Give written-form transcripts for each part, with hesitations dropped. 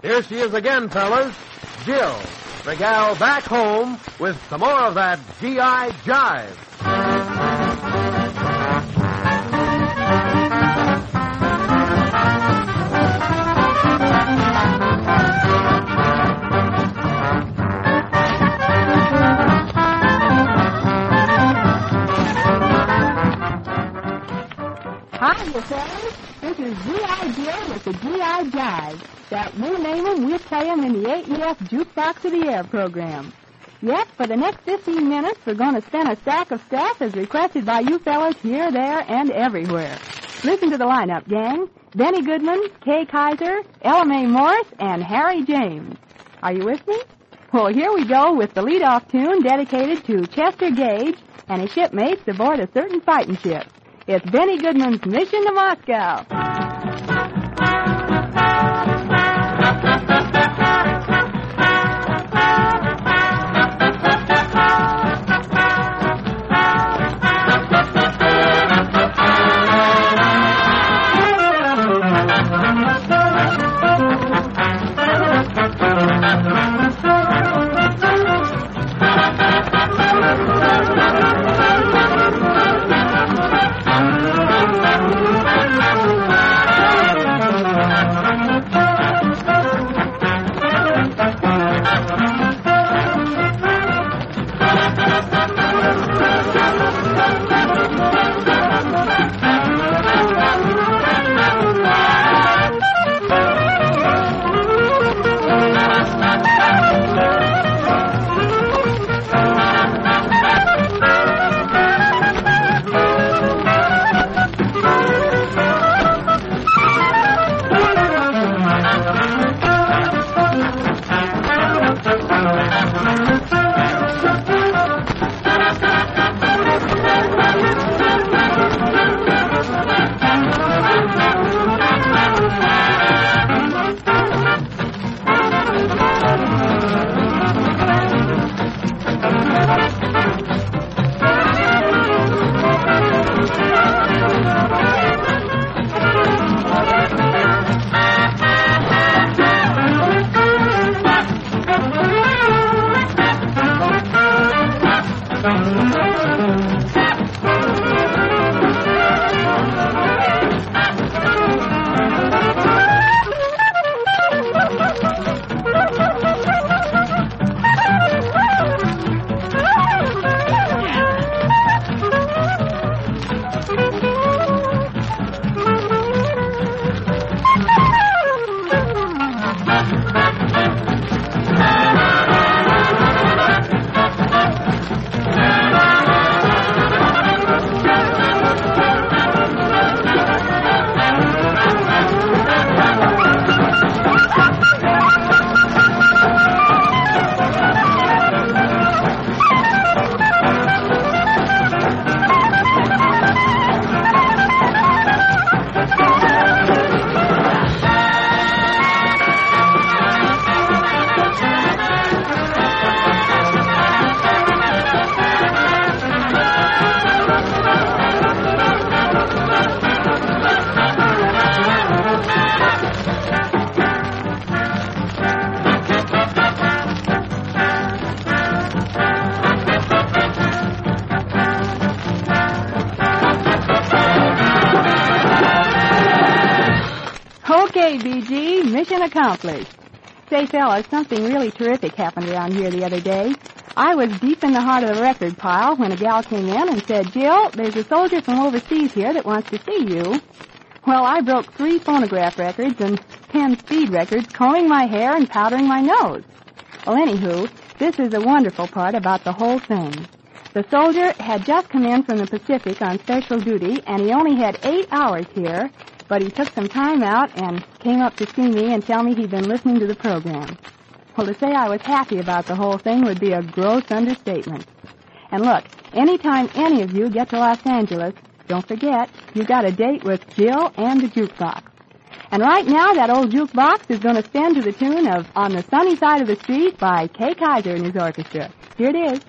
Here she is again, fellas. Jill, the gal back home with some more of that G.I. Jive. Hi, you fellas. This is G.I. Jill with the G.I. Jive. That new name 'em, we'll play 'em in the AEF Jukebox of the Air program. Yep, for the next 15 minutes, we're going to spin a stack of stuff as requested by you fellas here, there, and everywhere. Listen to the lineup, gang. Benny Goodman, Kay Kaiser, Ella Mae Morris, and Harry James. Are you with me? Well, here we go with the lead-off tune dedicated to Chester Gage and his shipmates aboard a certain fighting ship. It's Benny Goodman's Mission to Moscow. Okay, BG, mission accomplished. Say, fellas, something really terrific happened around here the other day. I was deep in the heart of the record pile when a gal came in and said, Jill, there's a soldier from overseas here that wants to see you. Well, I broke 3 phonograph records and 10 speed records, combing my hair and powdering my nose. Well, anywho, this is a wonderful part about the whole thing. The soldier had just come in from the Pacific on special duty, and he only had 8 hours here, but he took some time out and came up to see me and tell me he'd been listening to the program. Well, to say I was happy about the whole thing would be a gross understatement. And look, anytime any of you get to Los Angeles, don't forget, you got a date with Jill and the jukebox. And right now, that old jukebox is going to spin to the tune of On the Sunny Side of the Street by Kay Kaiser and his orchestra. Here it is.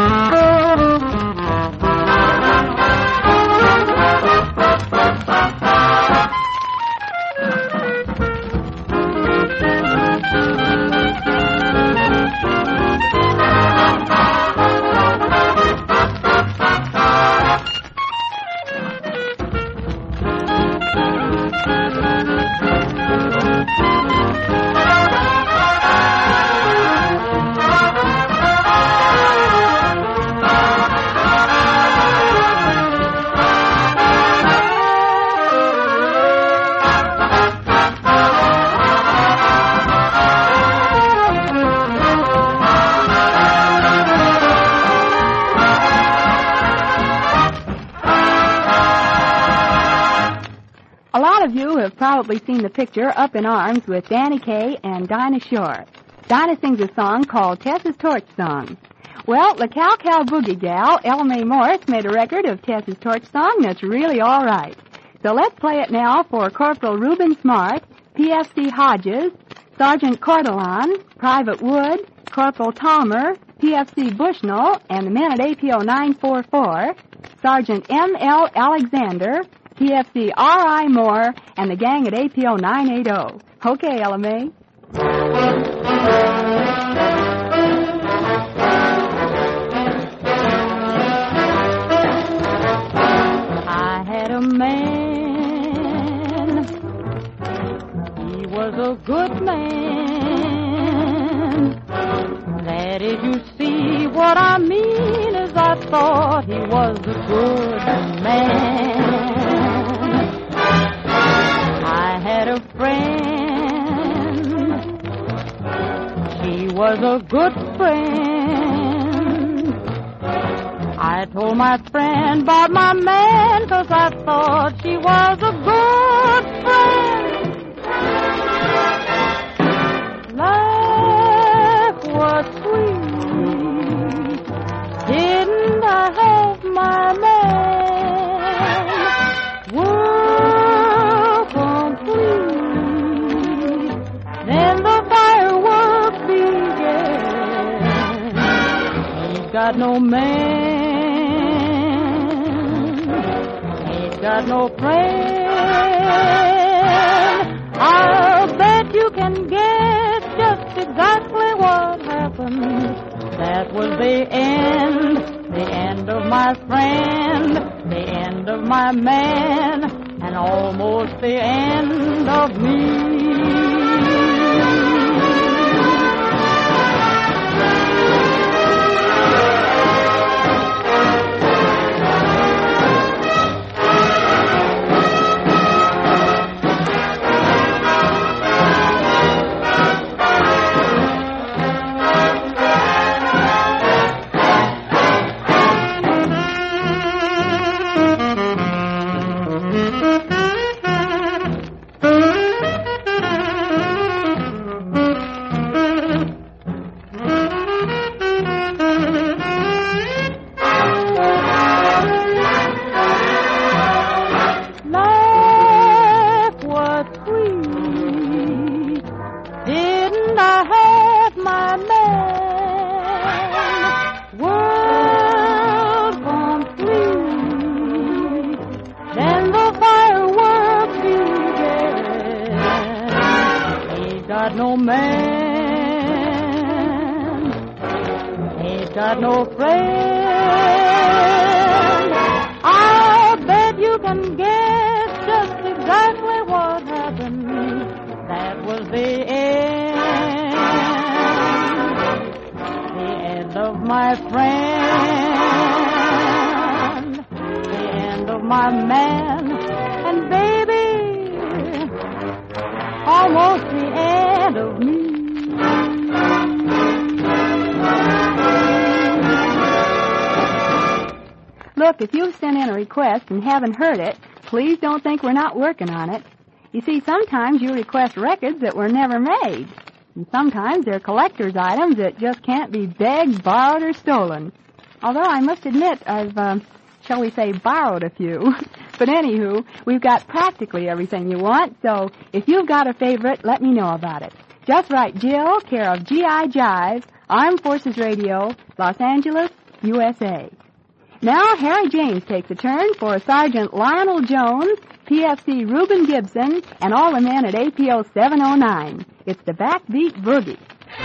A lot of you have probably seen the picture Up in Arms with Danny Kaye and Dinah Shore. Dinah sings a song called Tess's Torch Song. Well, the Cow Cow Boogie gal, Ella Mae Morris, made a record of Tess's Torch Song that's really all right. So let's play it now for Corporal Reuben Smart, PFC Hodges, Sergeant Cordelon, Private Wood, Corporal Talmer, PFC Bushnell, and the men at APO 944, Sergeant M.L. Alexander, PFC R.I. Moore, and the gang at APO 980. Okay, Ella Mae. I had a man. He was a good man. That is, you see, what I mean is I thought he was a good man. I had a friend. She was a good friend. I told my friend about my man 'cause I thought she was a good friend. Life was sweet. Didn't I have my man? World complete. Then the fireworks began. He's got no man. He's got no friend. I'll bet you can guess just exactly what happened. That was the end of my friend, the end of my man, and almost the end of me. No man, he's got no friend. I'll bet you can guess just exactly what happened. That was the end of my friend, the end of my man, and baby, almost the end of me. Look, if you've sent in a request and haven't heard it, please don't think we're not working on it. You see, sometimes you request records that were never made. And sometimes they're collector's items that just can't be begged, borrowed, or stolen. Although I must admit I've, shall we say, borrowed a few. But anywho, we've got practically everything you want, so if you've got a favorite, let me know about it. Just write Jill, care of G.I. Jive, Armed Forces Radio, Los Angeles, USA. Now, Harry James takes a turn for Sergeant Lionel Jones, PFC Reuben Gibson, and all the men at APO 709. It's the Backbeat Boogie.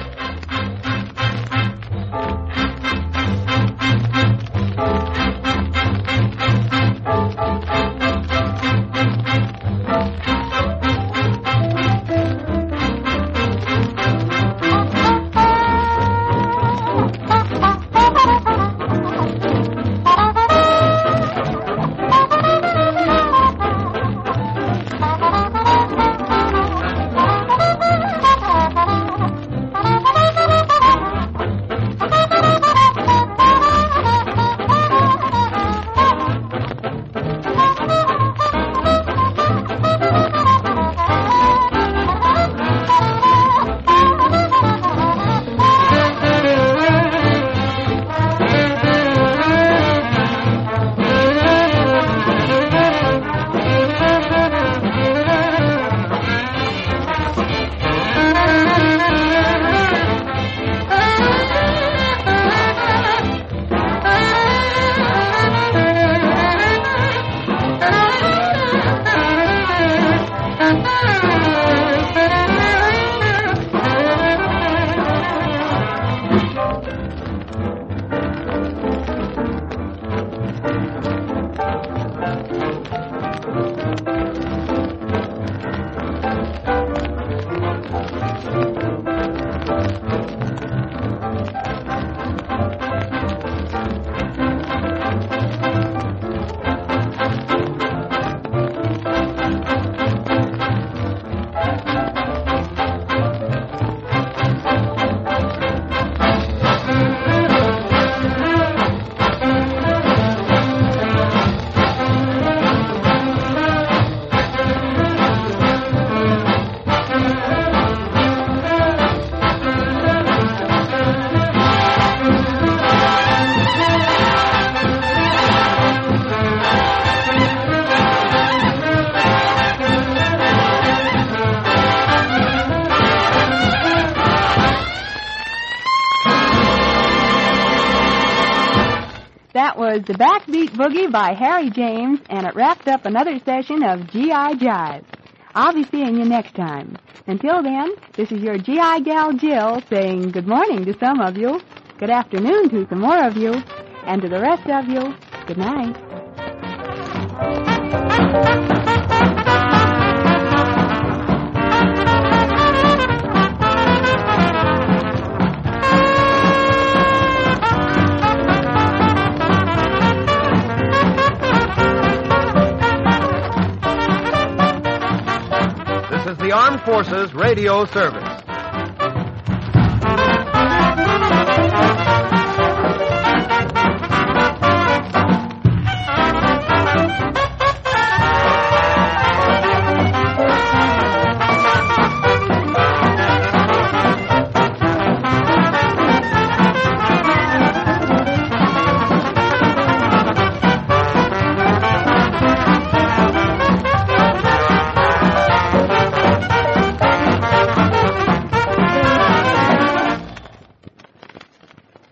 That was the Backbeat Boogie by Harry James, and it wrapped up another session of G.I. Jive. I'll be seeing you next time. Until then, this is your G.I. gal Jill saying good morning to some of you, good afternoon to some more of you, and to the rest of you, good night. This is the Armed Forces Radio Service.